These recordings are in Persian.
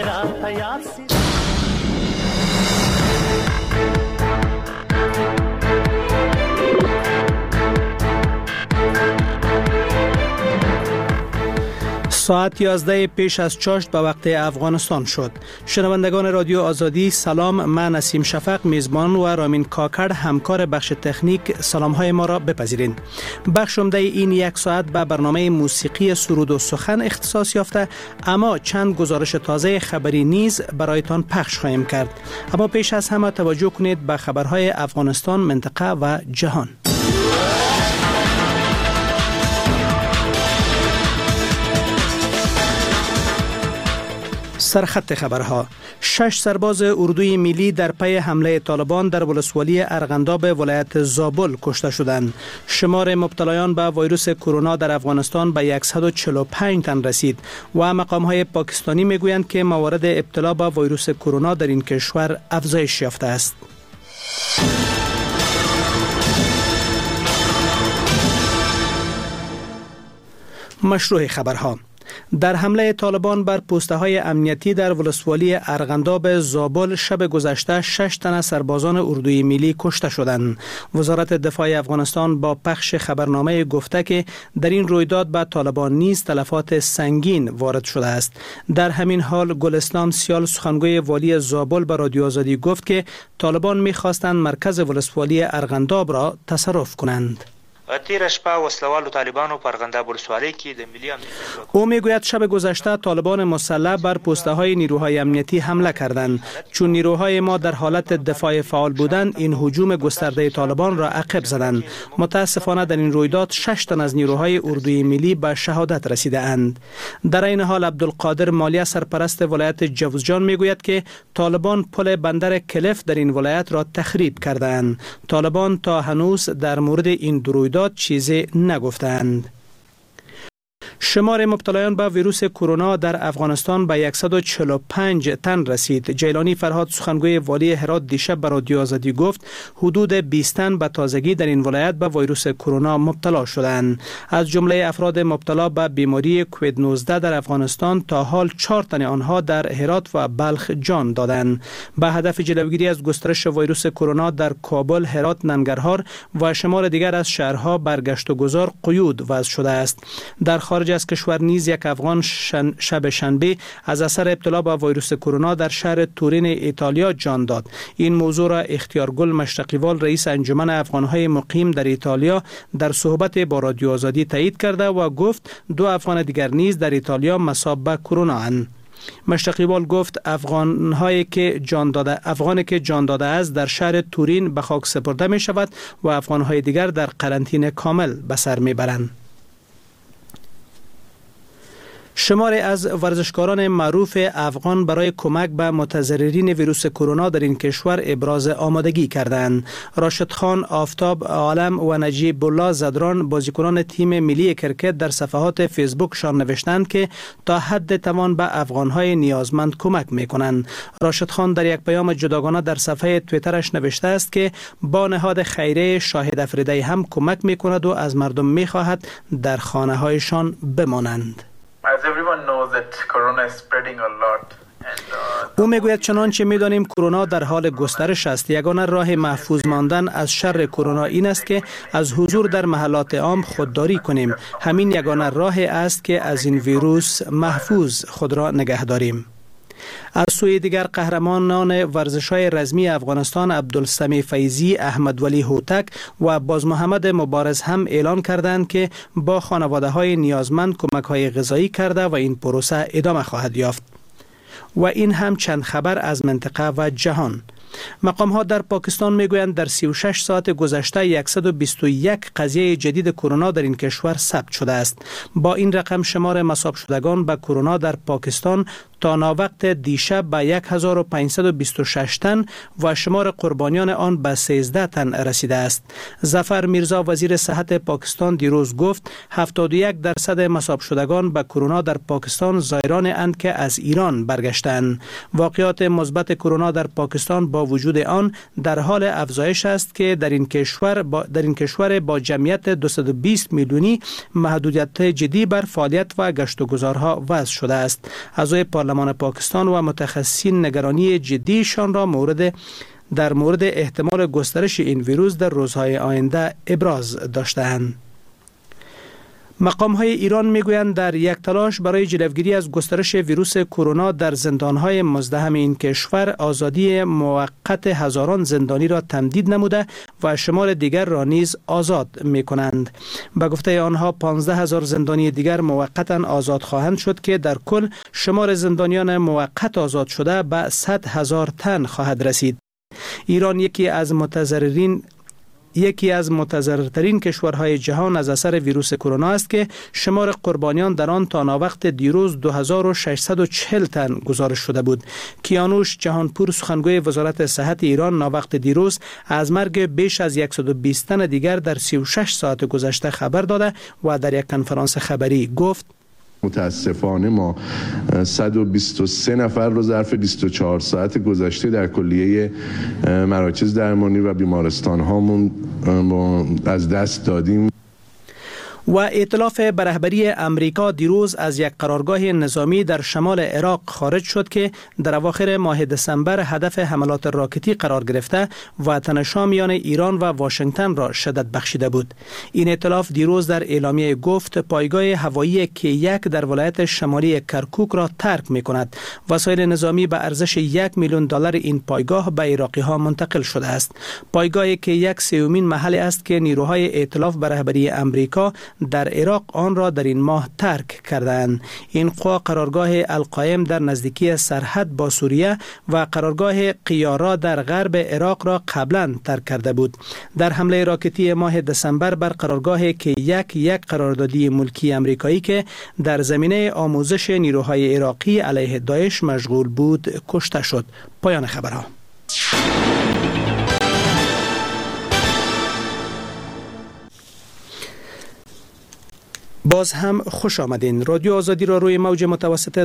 मेरा तैयार सी ساعت 11 پیش از چاشت به وقت افغانستان شد. شنوندگان رادیو آزادی سلام، من نسیم شفق میزبان و رامین کاکر همکار بخش تکنیک سلام‌های ما را بپذیرین. بخش عمده این یک ساعت به برنامه موسیقی سرود و سخن اختصاص یافته، اما چند گزارش تازه خبری نیز برایتان پخش خواهیم کرد. اما پیش از همه توجه کنید به خبرهای افغانستان، منطقه و جهان. سرخط خبرها: 6 سرباز اردوی ملی در پی حمله طالبان در ولسوالی ارغنداب ولایت زابل کشته شدند. شمار مبتلایان به ویروس کرونا در افغانستان به 145 تن رسید و مقام‌های پاکستانی میگویند که موارد ابتلا به ویروس کرونا در این کشور افزایش یافته است. مشروع خبرها: در حمله طالبان بر پوسته‌های امنیتی در ولسوالی ارغنداب زابل شب گذشته 6 تن از سربازان اردوی ملی کشته شدند. وزارت دفاع افغانستان با پخش خبرنامه گفته که در این رویداد به طالبان نیز تلفات سنگین وارد شده است. در همین حال گلستان سیال سخنگوی والی زابل به رادیو آزادی گفت که طالبان می‌خواستند مرکز ولسوالی ارغنداب را تصرف کنند. تیر شپه وسلوالو طالبانو پر ارغنداب ولسوالی کې د ملي او میگوید شب گذشته طالبان مسلح بر پوسته‌های نیروهای امنیتی حمله کردند. چون نیروهای ما در حالت دفاع فعال بودند، این هجوم گسترده طالبان را عقب زدند. متاسفانه در این رویداد 6 تن از نیروهای اردوی ملی به شهادت رسیده اند. در این حال عبدالقادر مالیه سرپرست ولایت جوزجان میگوید که طالبان پل بندر کلف در این ولایت را تخریب کردند. طالبان تا هنوز در مورد این رویداد چیزی نگفتند. شمار مبتلایان به ویروس کرونا در افغانستان به 145 تن رسید. جیلانی فرهاد سخنگوی والی هرات دیشب به رادیو آزادی گفت حدود 20 تن به تازگی در این ولایت به ویروس کرونا مبتلا شدند. از جمله افراد مبتلا به بیماری کووید 19 در افغانستان تا حال 4 تن آنها در هرات و بلخ جان دادند. به هدف جلوگیری از گسترش ویروس کرونا در کابل، هرات، ننگرهار و شمار دیگر از شهرها برگشت و گذار قیود وضع شده است. در خارج از کشور نیز یک افغان شب شنبه از اثر ابتلا به ویروس کرونا در شهر تورین ایتالیا جان داد. این موضوع را اختیارگل مشتقیوال رئیس انجمن افغانهای مقیم در ایتالیا در صحبت با رادیو آزادی تایید کرده و گفت 2 افغان دیگر نیز در ایتالیا مصاب به کرونا اند. مشتقیوال گفت افغانی که جان داده است در شهر تورین به خاک سپرده می شود و افغانهای دیگر در قرنطینه کامل به سر می برند. شماری از ورزشکاران معروف افغان برای کمک به متضررین ویروس کرونا در این کشور ابراز آمادگی کردند. راشد خان، آفتاب عالم و نجیب الله زدران بازیکنان تیم ملی کرکت در صفحات فیسبوکشان نوشتند که تا حد توان به افغانهای نیازمند کمک میکنند. راشد خان در یک پیام جداگانه در صفحه توییترش نوشته است که با نهاد خیریه شاهد افریدی هم کمک میکند و از مردم میخواهد در خانه هایشان بمانند. او میگوید چنانچه میدانیم کرونا در حال گسترش است. یگانه راه محفوظ ماندن از شر کرونا این است که از حضور در محلات عام خودداری کنیم. همین یگانه راه است که از این ویروس محفوظ خود را نگه داریم. از سوی دیگر قهرمانان ورزش‌های رزمی افغانستان عبدالسمیع فیضی، احمد ولی هوتک و باز محمد مبارز هم اعلان کردند که با خانواده‌های نیازمند کمک‌های غذایی کرده و این پروسه ادامه خواهد یافت. و این هم چند خبر از منطقه و جهان. مقام‌ها در پاکستان میگویند در 36 ساعت گذشته 121 قضیه جدید کرونا در این کشور ثبت شده است. با این رقم شمار مصاب شدگان به کرونا در پاکستان تا ناوقت دیشب به 1526 تن و شمار قربانیان آن به 13 تن رسیده است. ظفر میرزا وزیر صحت پاکستان دیروز گفت 71% مصاب شدگان به کرونا در پاکستان زایران اند که از ایران برگشتند. واقعات مثبت کرونا در پاکستان با وجود آن در حال افزایش است که در این کشور با جمعیت 220 میلیونی محدودیت جدی بر فعالیت و گشت و گذارها وضع شده است. اعضای پارلمان پارلمان پاکستان و متخصصین نگرانی جدیشان را در مورد احتمال گسترش این ویروس در روزهای آینده ابراز داشتند. مقام‌های ایران میگویند در یک تلاش برای جلوگیری از گسترش ویروس کرونا در زندان‌های مزدحم این کشور آزادی موقت هزاران زندانی را تمدید نموده و شمار دیگر را نیز آزاد می‌کنند. به گفته آنها 15,000 زندانی دیگر موقتا آزاد خواهند شد که در کل شمار زندانیان موقت آزاد شده به 100,000 تن خواهد رسید. ایران یکی از متضررترین کشورهای جهان از اثر ویروس کرونا است که شمار قربانیان در آن تا ناوقت دیروز 2640 تن گزارش شده بود. کیانوش جهانپور سخنگوی وزارت صحت ایران ناوقت دیروز از مرگ بیش از 120 تن دیگر در 36 ساعت گذشته خبر داده و در یک کنفرانس خبری گفت: متاسفانه ما 123 نفر رو ظرف 24 ساعت گذشته در کلیه مراکز درمانی و بیمارستان هامون از دست دادیم. و ائتلاف به رهبری امریکا دیروز از یک قرارگاه نظامی در شمال عراق خارج شد که در اواخر ماه دسامبر هدف حملات راکتی قرار گرفته و تنش‌ها میان ایران و واشنگتن را شدت بخشیده بود. این ائتلاف دیروز در اعلامیه گفت پایگاه هوایی کی-1 در ولایت شمالی کرکوک را ترک می‌کند. وسایل نظامی به ارزش $1,000,000 این پایگاه به عراقی‌ها منتقل شده است. پایگاه کی-1 سومین محل است که نیروهای ائتلاف به رهبری امریکا در عراق آن را در این ماه ترک کردند. این قوا قرارگاه القایم در نزدیکی سرحد با سوریه و قرارگاه قیارا در غرب عراق را قبلا ترک کرده بود. در حمله راکتی ماه دسامبر بر قرارگاه کی-1 یک قراردادی ملکی امریکایی که در زمینه آموزش نیروهای عراقی علیه داعش مشغول بود کشته شد. پایان خبرها. باز هم خوش آمدین. رادیو آزادی را روی موج متوسط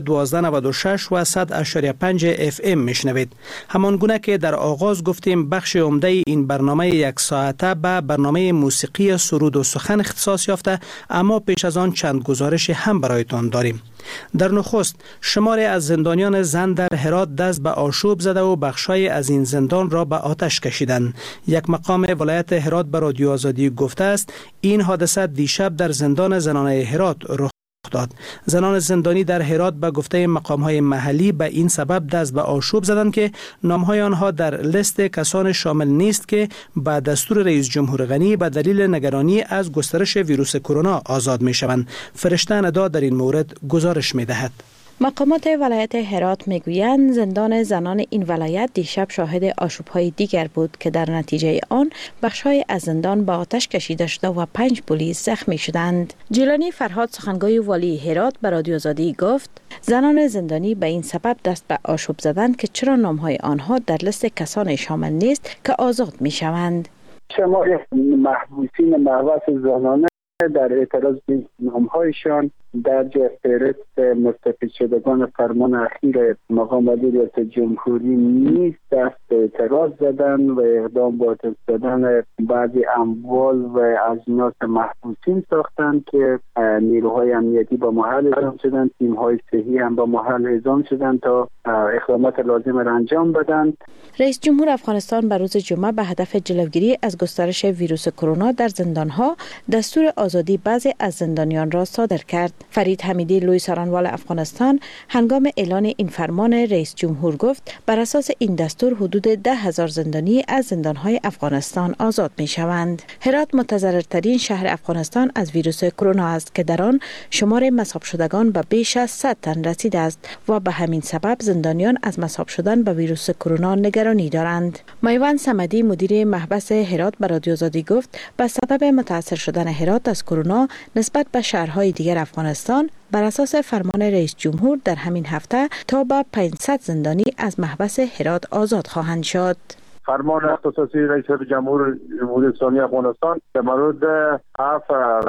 1296 و 100.5 FM میشنوید. همان گونه که در آغاز گفتیم بخش عمده این برنامه یک ساعته به برنامه موسیقی سرود و سخن اختصاص یافته، اما پیش از آن چند گزارش هم برایتان داریم. در نخست شماری از زندانیان زن در هرات دست به آشوب زده و بخشای از این زندان را به آتش کشیدند. یک مقام ولایت هرات به رادیو آزادی گفته است این حادثه دیشب در زندان زنانه هرات رخ داد. زنان زندانی در هرات به گفته مقام‌های محلی به این سبب دست به آشوب زدند که نام‌های آنها در لیست کسان شامل نیست که به دستور رئیس جمهور غنی به دلیل نگرانی از گسترش ویروس کرونا آزاد می‌شوند. فرشته ندا در این مورد گزارش می‌دهد. مقامات ولایت هرات میگویند زندان زنان این ولایت دیشب شاهد آشوب‌های دیگر بود که در نتیجه آن بخش‌های از زندان به آتش کشیده شده و 5 پلیس زخمی شدند. جیلانی فرهاد سخنگوی والی هرات به رادیو آزادی گفت زنان زندانی به این سبب دست به آشوب زدند که چرا نام‌های آنها در لیست کسان شامل نیست که آزاد می‌شوند. شمار محبوسین محبس زنانه در اعتراض به نام‌هایشان در فهرست مستفید شدگان فرمان اخیر مقام ولی ریاست جمهوری نیست دست به اعتراض زدن و اقدام با دادن بعضی اموال و اجناس محبوسین ساختند که نیروهای امنیتی با محل اعزام شدند، تیم‌های صحی هم با محل اعزام شدند تا اقدامات لازم را انجام بدن. رئیس جمهور افغانستان به روز جمعه به هدف جلوگیری از گسترش ویروس کرونا در زندان‌ها دستور آزادی بعضی از زندانیان را صادر کرد. فرید حمیدی لوی سرانوال افغانستان هنگام اعلان این فرمان رئیس جمهور گفت بر اساس این دستور حدود 10,000 زندانی از زندان‌های افغانستان آزاد می‌شوند. هرات متضررترین شهر افغانستان از ویروس کرونا است که در آن شمار مصاب شدگان به بیش از 100 تن رسیده است و به همین سبب زندانیان از مصاب شدن به ویروس کرونا نگرانی دارند. میوند صمدی مدیر محبس هرات به رادیو آزادی گفت به سبب متاثر شدن هرات از کرونا نسبت به شهرهای دیگر افغانستان بر اساس فرمان رئیس جمهور در همین هفته تا به 500 زندانی از محبس هرات آزاد خواهند شد. فرمان اختصاصی رئیس جمهور جمهوری اسلامی افغانستان در مورد 7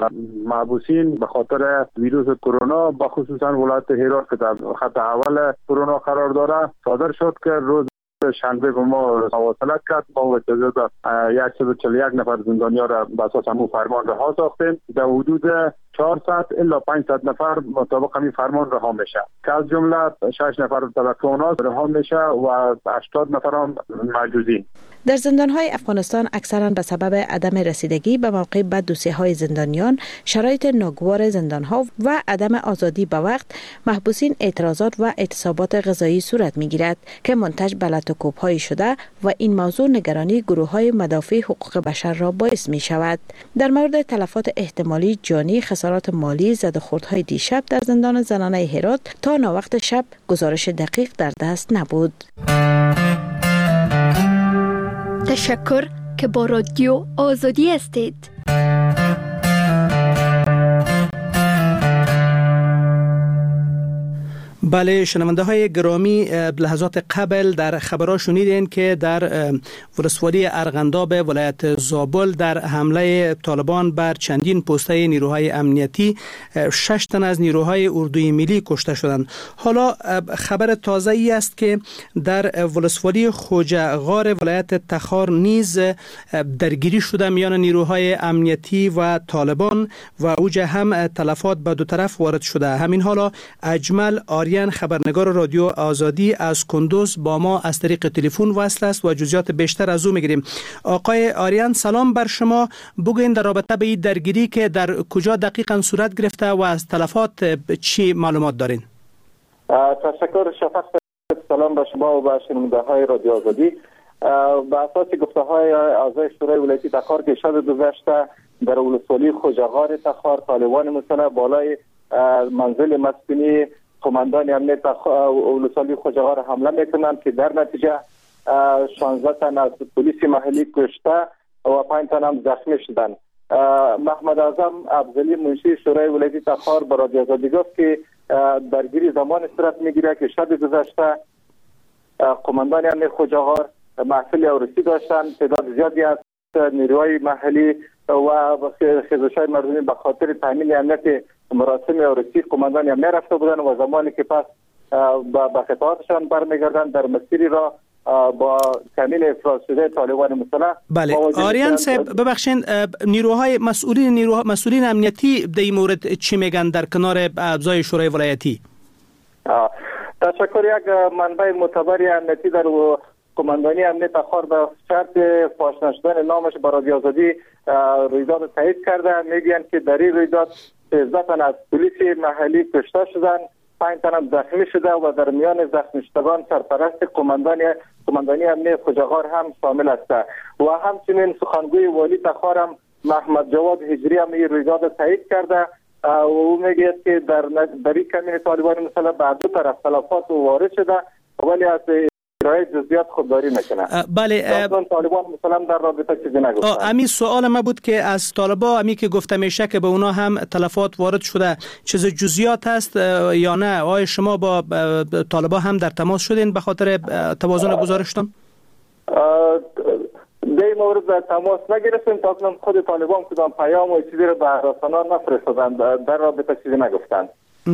محبوسین به خاطر ویروس کرونا به خصوصا ولایت هرات که در خط اول کرونا قرار داره صادر شد که روز شنبه به ما مواصلت کرد. ما و تعداد 141 نفر زندانیان را به اساس همون فرمان رها ساختیم. در حدود 4 ساعت الا 500 نفر مطابق همین فرمان رها میشه که از جمله 6 نفر طبقه اونها رها میشه و 80 نفر هم محجوزین. در زندان‌های افغانستان اکثراً به سبب عدم رسیدگی به موقع به دوسیه‌های زندانیان، شرایط ناگوار زندان‌ها و عدم آزادی به وقت، محبوسین اعتراضات و اعتصابات غذایی صورت می‌گیرد که منتج به لطوکوب‌هایی شده و این موضوع نگرانی گروه‌های مدافع حقوق بشر را باعث می‌شود. در مورد تلفات احتمالی جانی، خسارات مالی، زدوخوردهای دیشب در زندان زنانه هرات تا ناوقت شب گزارش دقیق در دست نبود. تشکر که با رادیو آزادی هستید. بله، شنونده های گرامی، لحظات قبل در خبرها شنیدین که در ولسوالی ارغنداب ولایت زابل در حمله طالبان بر چندین پسته نیروهای امنیتی 6 تن از نیروهای اردوی ملی کشته شدند. حالا خبر تازه ای است که در ولسوالی خوجغار ولایت تخار نیز درگیری شده میان نیروهای امنیتی و طالبان و اوج هم تلفات به دو طرف وارد شده. همین حالا اجمل آریان، خبرنگار رادیو آزادی از کندوز، با ما از طریق تلفن وصل است و جزئیات بیشتر از او میگیریم. آقای آریان، سلام بر شما. بگوین در رابطه به این درگیری که در کجا دقیقاً صورت گرفته و از تلفات چی معلومات دارین؟ تشکر شفق. سلام به شما و به شنونده‌های رادیو آزادی. به اساس گفته‌های اعضای شورای ولایتی تخار که شب گذشته در ولسوالی خوجغار تخار طالبان مسلح بالای منزل مسکونی قماندان امنیت ولسوالی خوجغار حمله میکنند که در نتیجه 16 تن از پلیس محلی کشته و 5 تن هم زخمی شدند. محمد اعظم افضلی منشی شورای ولایتی تخار به رادیو آزادی گفت که درگیری زمان صورت میگیره که شب گذشته قماندان امنیت خوجغار محفل عروسی داشتند. تعداد زیادی از نیروهای محلی و خیزش‌های مردمی به خاطر تامین امنیت مراسم عروسی قماندان امنیت رفته بودند و زمانی که پس به قطعاتشان برمیگردند در مسیری را با کمین افراز شده طالبان مسلح. بله آریان صاحب، ببخشید، نیروهای مسئولین امنیتی در این مورد چی میگن در کنار اعضای شورای ولایتی؟ تشکر. یک منبع معتبر امنیتی در قماندانی امنیت تخار به شرط فاش نشدن نامش به رادیو آزادی رویداد تایید کرده. میگن که در این رویداد 13 تن از پلیس محلی کشته شدند، 5 تن هم زخمی شده و در میان زخمی شدگان سرپرست قماندانی امنیت خوجغار هم شامل است. و همچنین سخنگوی والی تخار هم محمد جواد هجری هم این رویداد تایید کرده. او میگه که در این کمین طالبان مسلح به دو طرف تلفات وارد شده ولی از ارائه جزئیات خودداری میکنه. بله، طالبان مثلا در رابطه چیزی نگفتن. امی سوال ما بود که از طالبا امی که گفته میشه که به اونا هم تلفات وارد شده، چیز جزئیات هست یا نه؟ آیا شما با طالبا هم در تماس شدین به خاطر توازن گزارشتان؟ در این مورد در تماس نگرفتیم. تا کنون خود طالبان کدام پیام و چیزی رو به رسانه‌ها نفرستادن، در رابطه چیزی نگفتن.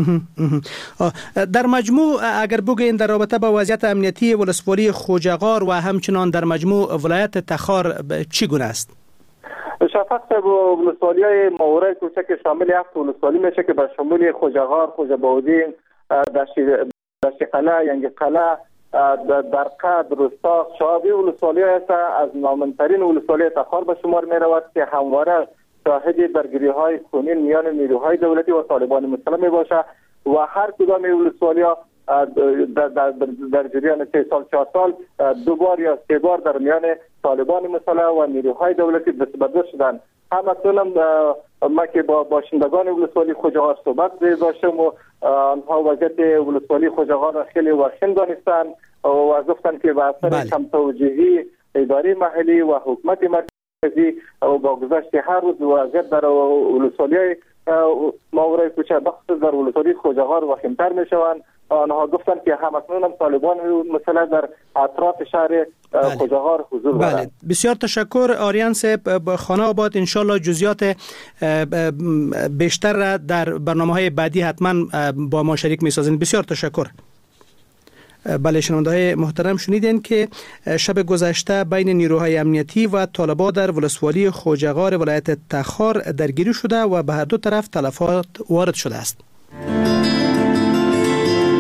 در مجموع اگر بگوین در رابطه با وضعیت امنیتی ولسوالی خوجغار و همچنان در مجموع ولایت تخار چی گونه است؟ شفق صاحب، ولسوالی‌های ماورای کوچک شامل 7 ولسوالی میشه که به شمول خوجغار، خوجباودین، دشت قلعه، ینگ قلعه، درقد، رستاق، شعابی ولسوالی هست. از نامنترین ولسوالی تخار به شمار می رود که همواره شاهد درگیری‌های خونین میان نیروهای دولتی و طالبان مسلح می باشه و هر کدام ولسوالی‌ها در جریان 3 سال 4 سال 2 بار یا 3 بار در میان طالبان مسلح و نیروهای دولتی دست به دست شدند. هم اصلا ما که با باشندگان ولسوالی خوجغار صحبت داشتم و آنها وضعیت ولسوالی خوجغار را خیلی وخیم دانستند و گفتند که به اثر کم توجیهی اداره محلی و حکومت مرکزی و با گذشت هر روز وضعیت در ولسوالی ماورای کوچه بخصوص در ولسوالی خوجغار وخیمتر می شوند. آنها گفتند که همکنون هم طالبان مسلح در اطراف شهر خوجغار حضور دارند. بله، بسیار تشکر آریان صاحب. خانه آباد، انشالله جزئیات بیشتر را در برنامه‌های بعدی حتما با ما شریک می‌سازین. بسیار تشکر. بله شنونده‌های محترم شنیدین که شب گذشته بین نیروهای امنیتی و طالبان در ولسوالی خوجغار ولایت تخار درگیری شده و به هر دو طرف تلفات وارد شده است.